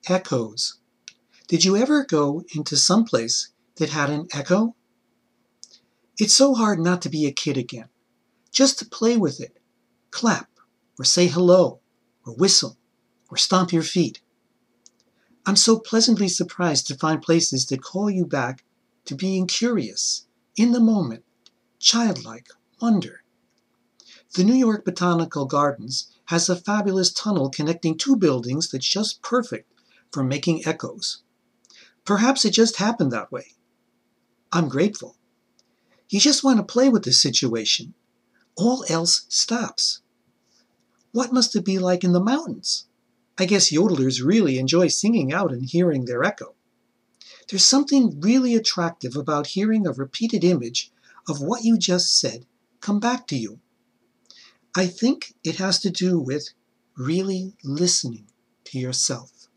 Echoes. Did you ever go into some place that had an echo? It's so hard not to be a kid again. Just to play with it. Clap, or say hello, or whistle, or stomp your feet. I'm so pleasantly surprised to find places that call you back to being curious, in the moment, childlike wonder. The New York Botanical Gardens has a fabulous tunnel connecting two buildings that's just perfect for making echoes. Perhaps it just happened that way. I'm grateful. You just want to play with the situation. All else stops. What must it be like in the mountains? I guess yodelers really enjoy singing out and hearing their echo. There's something really attractive about hearing a repeated image of what you just said come back to you. I think it has to do with really listening to yourself.